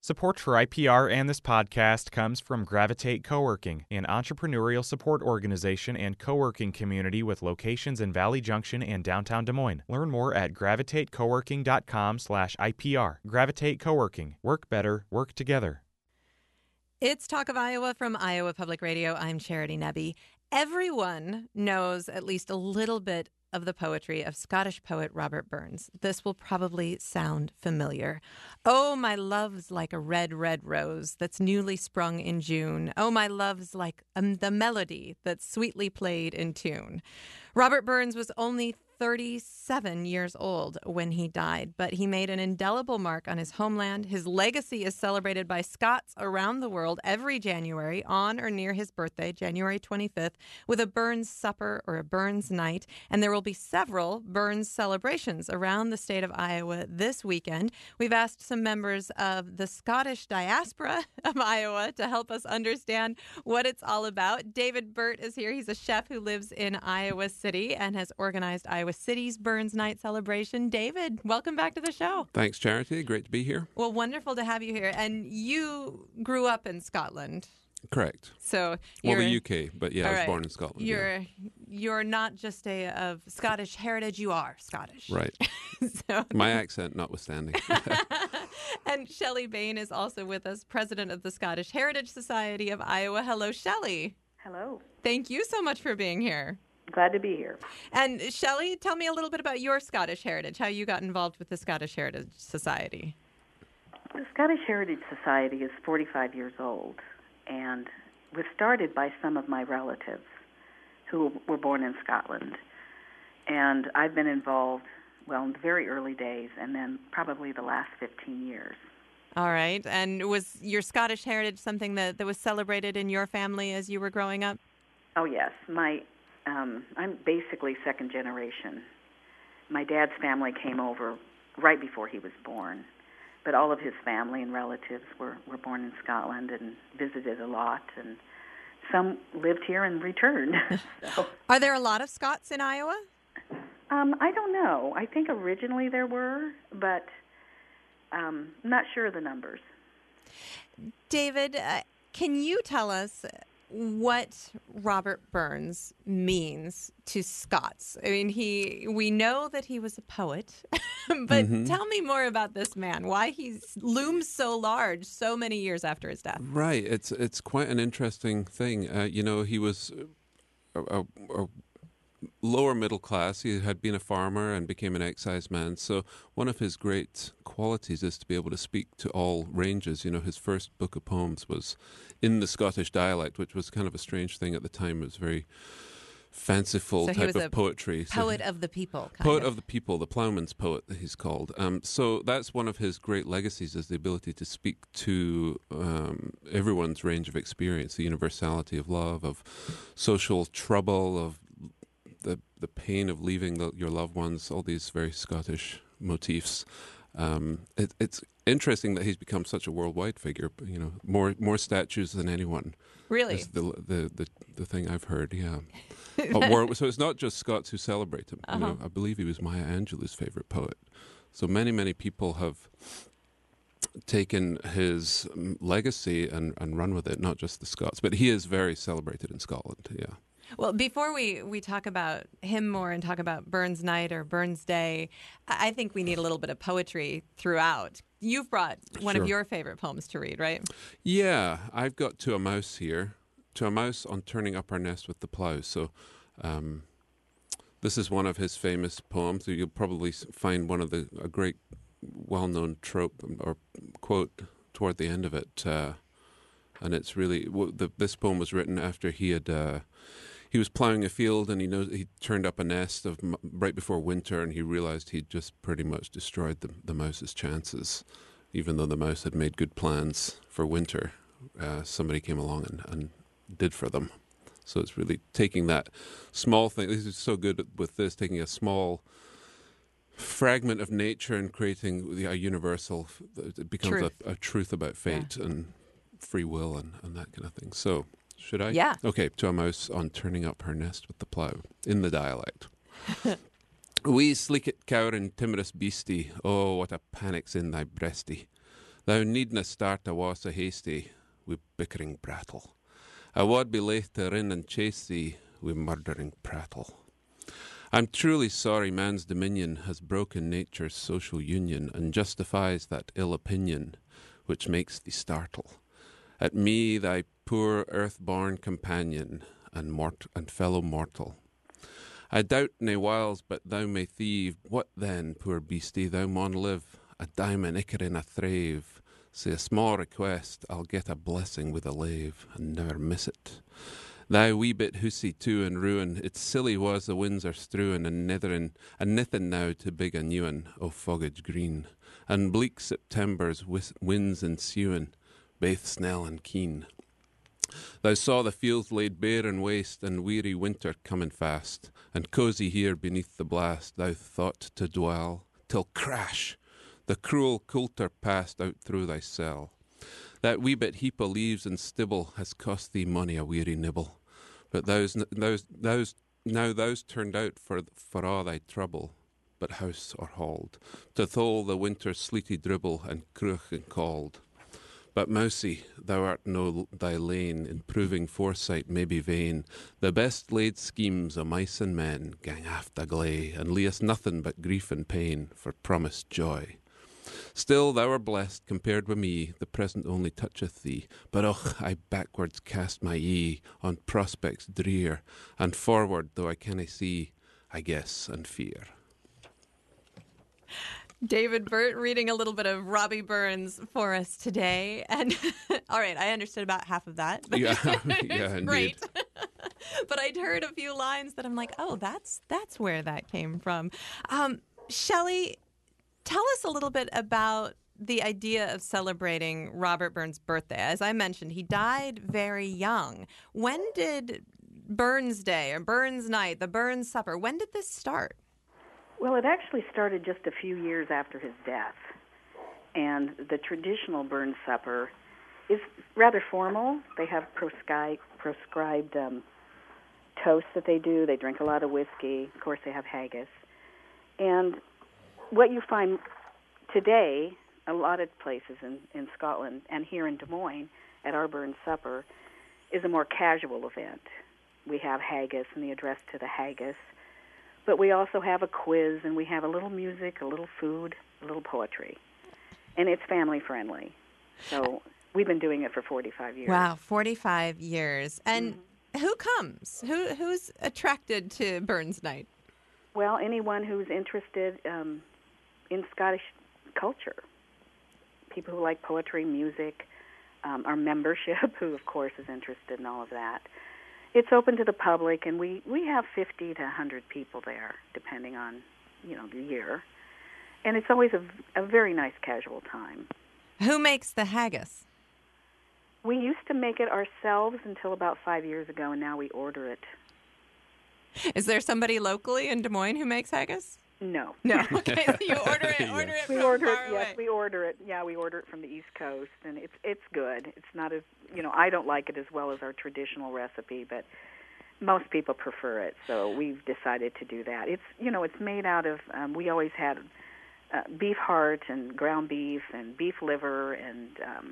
Support for IPR and this podcast comes from Gravitate Coworking, an entrepreneurial support organization and co-working community with locations in Valley Junction and downtown Des Moines. Learn more at gravitatecoworking.com/IPR. Gravitate Coworking. Work better, work together. It's Talk of Iowa from Iowa Public Radio. I'm Charity Nebbe. Everyone knows at least a little bit of the poetry of Scottish poet Robert Burns. This will probably sound familiar. Oh, my love's like a red, red rose that's newly sprung in June. Oh, my love's like the melody that's sweetly played in tune. Robert Burns was only 37 years old when he died, but he made an indelible mark on his homeland. His legacy is celebrated by Scots around the world every January on or near his birthday, January 25th, with a Burns supper or a Burns night. And there will be several Burns celebrations around the state of Iowa this weekend. We've asked some members of the Scottish diaspora of Iowa to help us understand what it's all about. David Burt is here. He's a chef who lives in Iowa City and has organized Iowa City's Burns Night celebration. David, welcome back to the show. Thanks, Charity. Great to be here. Well, wonderful to have you here. And you grew up in Scotland. Correct. So the UK, but yeah, I was born in Scotland. You're not just of Scottish heritage, you are Scottish. Right. So, my accent notwithstanding. And Shelley Bain is also with us, president of the Scottish Heritage Society of Iowa. Hello, Shelley. Hello. Thank you so much for being here. Glad to be here. And Shelley, tell me a little bit about your Scottish heritage, how you got involved with the Scottish Heritage Society. The Scottish Heritage Society is 45 years old and was started by some of my relatives who were born in Scotland. And I've been involved, in the very early days and then probably the last 15 years. All right. And was your Scottish heritage something that was celebrated in your family as you were growing up? Oh, yes. I'm basically second generation. My dad's family came over right before he was born, but all of his family and relatives were born in Scotland and visited a lot, and some lived here and returned. So, are there a lot of Scots in Iowa? I don't know. I think originally there were, but I'm not sure of the numbers. David, can you tell us what Robert Burns means to Scots? I mean, we know that he was a poet, but tell me more about this man, why he looms so large so many years after his death. Right. It's quite an interesting thing. He was a lower middle class. He had been a farmer and became an exciseman. So one of his great qualities is to be able to speak to all ranges. His first book of poems was in the Scottish dialect, which was kind of a strange thing at the time. It was very fanciful type of poetry. Poet of the people. Poet of the people, the ploughman's poet, he's called. So that's one of his great legacies, is the ability to speak to everyone's range of experience, the universality of love, of social trouble, of the pain of leaving your loved ones, all these very Scottish motifs. It's interesting that he's become such a worldwide figure. More statues than anyone. Really, is the thing I've heard. Yeah. So it's not just Scots who celebrate him. I believe he was Maya Angelou's favorite poet. So many people have taken his legacy and run with it. Not just the Scots, but he is very celebrated in Scotland. Yeah. Well, before we talk about him more and talk about Burns Night or Burns Day, I think we need a little bit of poetry throughout. You've brought one of your favorite poems to read, right? Yeah, I've got To a Mouse here. To a Mouse on Turning Up Our Nest with the Plough. So this is one of his famous poems. You'll probably find a great well-known trope or quote toward the end of it. And it's really, this poem was written after he was plowing a field, and he turned up a nest right before winter, and he realized he'd just pretty much destroyed the mouse's chances. Even though the mouse had made good plans for winter, somebody came along and did for them. So it's really taking that small thing. This is so good with this, taking a small fragment of nature and creating a universal. It becomes a truth about fate and free will and that kind of thing. So. Should I? Yeah. Okay, To a Mouse on Turning Up Her Nest with the Plough, in the dialect. Wee sleekit cowr and timorous beastie, oh, what a panic's in thy breastie. Thou needna start a was a hasty wi' bickering brattle. I wad be laith to rin and chase thee wi' murdering prattle. I'm truly sorry man's dominion has broken nature's social union and justifies that ill opinion which makes thee startle at me, thy poor earth-born companion and fellow mortal. I doubt nae whiles but thou may thieve. What then, poor beastie, thou maun live a diamond icker in a thrave. Say a small request, I'll get a blessing with a lave and never miss it. Thy wee bit hussy too and ruin, it's silly was the winds are strewin' and nithin now to big a newin, o foggage green, and bleak September's winds ensuin, baith snell and keen. Thou saw the fields laid bare and waste, and weary winter comin' fast, and cosy here beneath the blast thou thought to dwell, till crash! The cruel coulter passed out through thy cell. That wee bit heap o' leaves and stibble has cost thee money a weary nibble, but thou's turned out for all thy trouble, but house or hold, to thole the winter's sleety dribble and cruch and cauld. But mousie, thou art no thy lane, in proving foresight may be vain. The best laid schemes o' mice and men gang aft a gley, and leave us nothing but grief and pain for promised joy. Still thou art blessed compared wi' me, the present only toucheth thee, but och, I backwards cast my ee on prospects drear, and forward, though I canna see, I guess and fear. David Burt reading a little bit of Robbie Burns for us today. And all right, I understood about half of that. Yeah, It's great. indeed. But I'd heard a few lines that I'm like, oh, that's where that came from. Shelley, tell us a little bit about the idea of celebrating Robert Burns' birthday. As I mentioned, he died very young. When did Burns Day or Burns Night, the Burns Supper, when did this start? Well, it actually started just a few years after his death. And the traditional Burns Supper is rather formal. They have prescribed toasts that they do. They drink a lot of whiskey. Of course, they have haggis. And what you find today, a lot of places in Scotland and here in Des Moines at our Burns Supper, is a more casual event. We have haggis and the address to the haggis. But we also have a quiz, and we have a little music, a little food, a little poetry. And it's family-friendly. So we've been doing it for 45 years. Wow, 45 years. And who comes? Who's attracted to Burns Night? Well, anyone who's interested in Scottish culture. People who like poetry, music, our membership, who, of course, is interested in all of that. It's open to the public, and we have 50 to 100 people there, depending on, the year. And it's always a very nice casual time. Who makes the haggis? We used to make it ourselves until about 5 years ago, and now we order it. Is there somebody locally in Des Moines who makes haggis? No. No. Okay, so you order it. Order it. We from order far it. away. Yes, we order it. Yeah, we order it from the East Coast, and it's good. It's not as I don't like it as well as our traditional recipe, but most people prefer it. So we've decided to do that. It's made out of. We always had beef heart and ground beef and beef liver and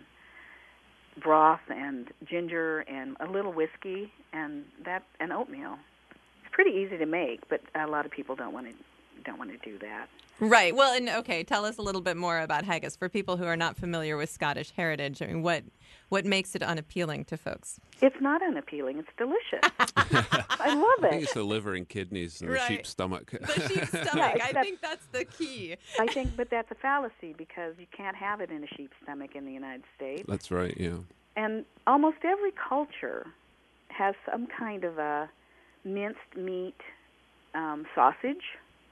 broth and ginger and a little whiskey and oatmeal. It's pretty easy to make, but a lot of people don't want to do that. Right. Well, and okay, tell us a little bit more about haggis for people who are not familiar with Scottish heritage. I mean, what makes it unappealing to folks? It's not unappealing. It's delicious. I love I think it. it's the liver and kidneys and the sheep's stomach. The sheep's stomach. I think that's the key. But that's a fallacy because you can't have it in a sheep's stomach in the United States. That's right, yeah. And almost every culture has some kind of a minced meat sausage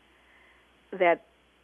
that,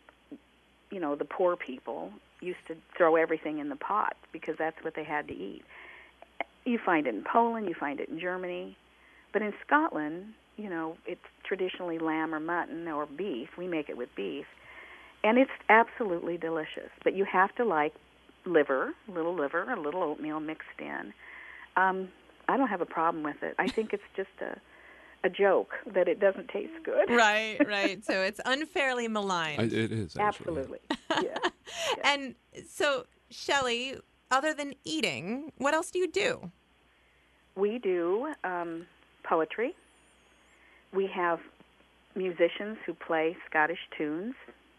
the poor people used to throw everything in the pot because that's what they had to eat. You find it in Poland, you find it in Germany. But in Scotland, it's traditionally lamb or mutton or beef. We make it with beef. And it's absolutely delicious. But you have to like liver, a little oatmeal mixed in. I don't have a problem with it. I think it's just a joke that it doesn't taste good. Right. So it's unfairly maligned. It is, actually. Absolutely. Yeah. And so, Shelley, other than eating, what else do you do? We do poetry. We have musicians who play Scottish tunes.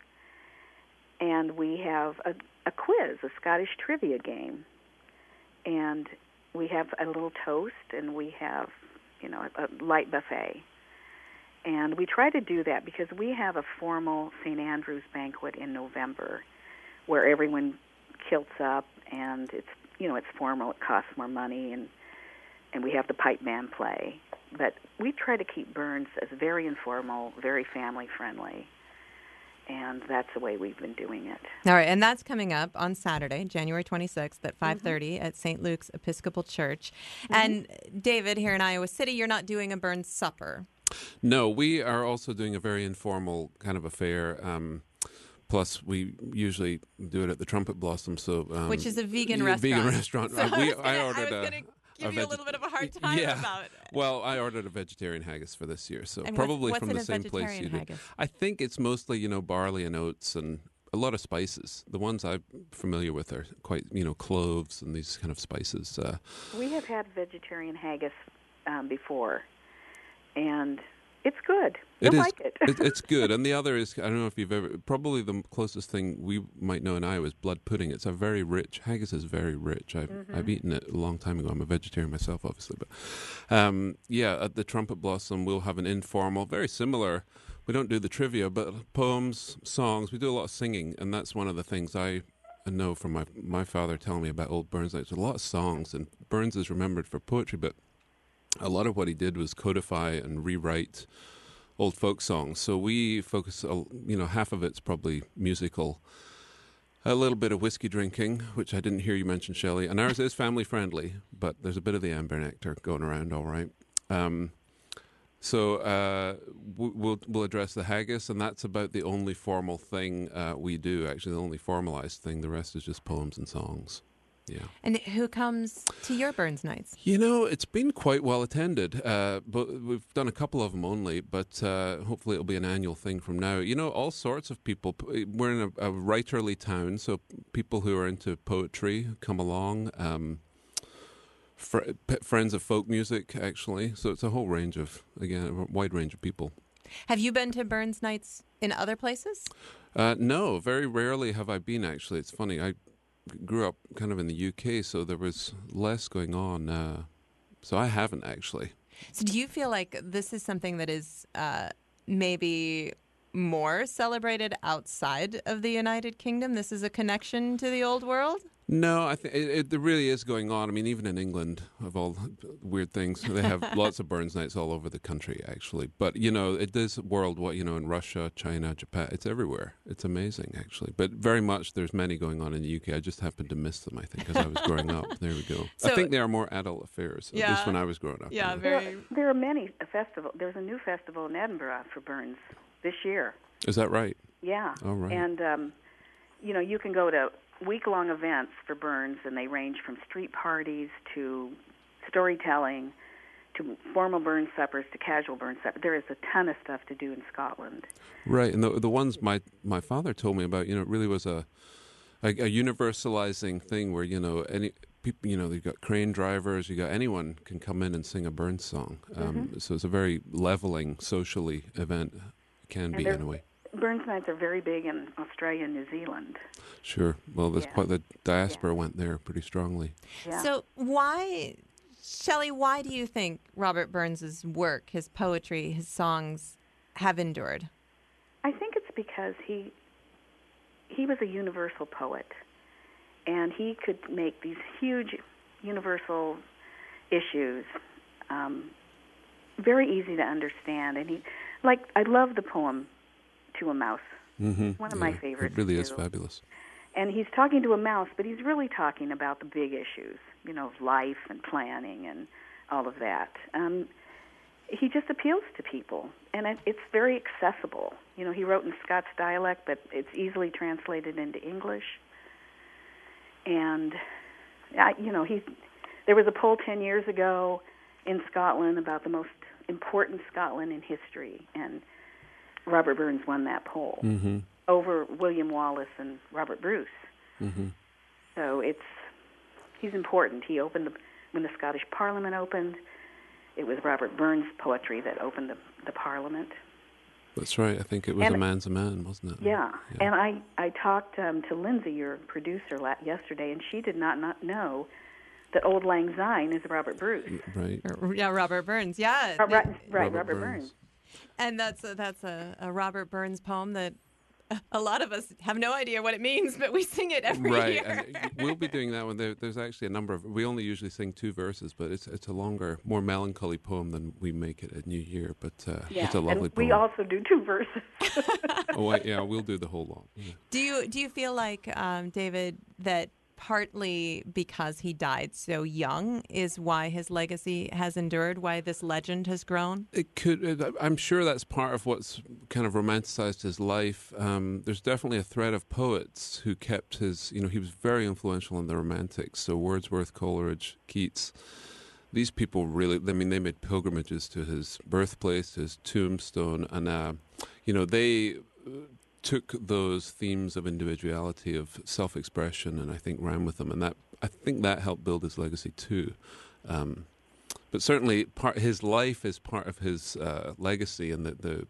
And we have a quiz, a Scottish trivia game. And we have a little toast, and we have, a light buffet. And we try to do that because we have a formal St. Andrew's banquet in November where everyone kilts up, and it's formal. It costs more money, and we have the pipe band play. But we try to keep Burns as very informal, very family-friendly. And that's the way we've been doing it. All right, and that's coming up on Saturday, January 26th at 5:30 at St. Luke's Episcopal Church. And David, here in Iowa City, you're not doing a Burns supper. No, we are also doing a very informal kind of affair. Plus, we usually do it at the Trumpet Blossom, which is a vegan restaurant. Vegan restaurant. So I was going to give you a little bit of a hard time about it. Well, I ordered a vegetarian haggis for this year, so and probably what's from the same place you did. I think it's mostly, barley and oats and a lot of spices. The ones I'm familiar with are quite, cloves and these kind of spices. We have had vegetarian haggis before, and it's good. I like it. It's good. And the other is, I don't know if you've ever, probably the closest thing we might know in Iowa is blood pudding. It's a very rich, haggis is very rich. I've eaten it a long time ago. I'm a vegetarian myself, obviously. But at the Trumpet Blossom, we'll have an informal, very similar, we don't do the trivia, but poems, songs, we do a lot of singing. And that's one of the things I know from my father telling me about old Burns nights. A lot of songs, and Burns is remembered for poetry, but a lot of what he did was codify and rewrite old folk songs. So we focus, half of it's probably musical, a little bit of whiskey drinking, which I didn't hear you mention, Shelley. And ours is family friendly, but there's a bit of the amber nectar going around, all right. We'll address the haggis, and that's about the only formal thing we do, actually, the only formalized thing. The rest is just poems and songs. Yeah. And who comes to your Burns nights? It's been quite well attended, but we've done a couple of them only, but hopefully it'll be an annual thing from now. All sorts of people. We're in a writerly town, so people who are into poetry come along, friends of folk music, actually. So it's a whole range of, again, a wide range of people. Have you been to Burns nights in other places? No, very rarely have I been, actually. It's funny. I grew up kind of in the UK, so there was less going on. So I haven't, actually. So do you feel like this is something that is maybe more celebrated outside of the United Kingdom? This is a connection to the old world? No, I think there really is going on. I mean, even in England, of all weird things, they have lots of Burns nights all over the country, actually. But, it is worldwide, in Russia, China, Japan, it's everywhere. It's amazing, actually. But very much there's many going on in the UK. I just happened to miss them, I think, because I was growing up. There we go. So, I think they are more adult affairs, at least when I was growing up. Yeah, there are many festivals. There's a new festival in Edinburgh for Burns this year. Is that right? Yeah. All right. And, you can go to week-long events for Burns, and they range from street parties to storytelling to formal Burns suppers to casual Burns suppers. There is a ton of stuff to do in Scotland. Right, and the ones my father told me about, it really was a universalizing thing where, any people, you've got crane drivers, anyone can come in and sing a Burns song. So it's a very leveling, socially event. It can be, in a way. Burns nights are very big in Australia and New Zealand. Sure. Well, there's quite the diaspora went there pretty strongly. Yeah. So Shelley, why do you think Robert Burns's work, his poetry, his songs have endured? I think it's because he was a universal poet, and he could make these huge universal issues very easy to understand. And I love the poem To a Mouse. One of my favorites. It really is fabulous. And he's talking to a mouse, but he's really talking about the big issues, life and planning and all of that. He just appeals to people, and it's very accessible. He wrote in Scots dialect, but it's easily translated into English. And, there was a poll 10 years ago in Scotland about the most important Scotland in history, and Robert Burns won that poll over William Wallace and Robert Bruce. So he's important. He opened when the Scottish Parliament opened. It was Robert Burns' poetry that opened the Parliament. That's right. I think it was A Man's a Man, wasn't it? Yeah. And I talked to Lindsay, your producer, yesterday, and she did not know that Auld Lang Syne is Robert Bruce. Right. Yeah, Robert Burns. Yeah. Right, Robert Burns. And that's a Robert Burns poem that a lot of us have no idea what it means, but we sing it every year. Right, and we'll be doing that one. There's actually a number of. We only usually sing 2 verses, but it's a longer, more melancholy poem than we make it at New Year. But it's a lovely poem. We also do 2 verses. We'll do the whole lot. Yeah. Do you feel like, David, that partly because he died so young is why his legacy has endured, why this legend has grown? It could. I'm sure that's part of what's kind of romanticized his life. There's definitely a thread of poets who kept his. He was very influential in the Romantics. So Wordsworth, Coleridge, Keats. These people really. They made pilgrimages to his birthplace, to his tombstone, and they took those themes of individuality, of self-expression, and I think ran with them, and I think that helped build his legacy too. But certainly, his life is part of his legacy, and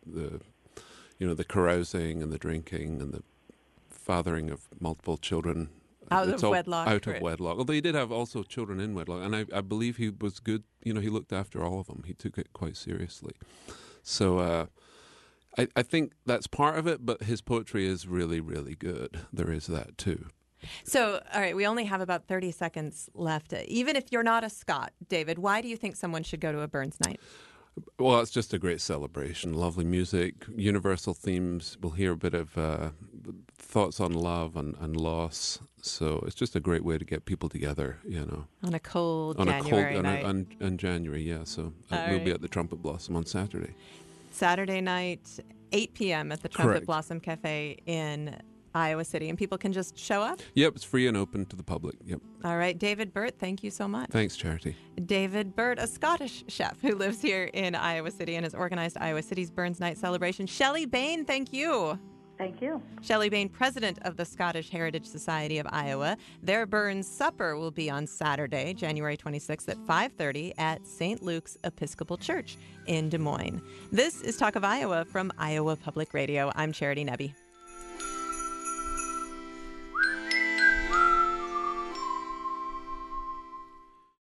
the carousing and the drinking and the fathering of multiple children out of wedlock. Although he did have also children in wedlock, and I believe he was good. He looked after all of them. He took it quite seriously. So. I think that's part of it, but his poetry is really, really good. There is that too. So, all right, we only have about 30 seconds left. Even if you're not a Scot, David, why do you think someone should go to a Burns night? Well, it's just a great celebration. Lovely music, universal themes. We'll hear a bit of thoughts on love and loss. So it's just a great way to get people together, On a cold January night. On January, yeah. So we'll be at the Trumpet Blossom on Saturday. Saturday night, 8 p.m. at the Trumpet Blossom Cafe in Iowa City. And people can just show up? Yep, it's free and open to the public. Yep. All right. David Burt, thank you so much. Thanks, Charity. David Burt, a Scottish chef who lives here in Iowa City and has organized Iowa City's Burns Night celebration. Shelley Bain, thank you. Thank you. Shelley Bain, president of the Scottish Heritage Society of Iowa. Their Burns Supper will be on Saturday, January 26th at 5:30 at St. Luke's Episcopal Church in Des Moines. This is Talk of Iowa from Iowa Public Radio. I'm Charity Nebbe.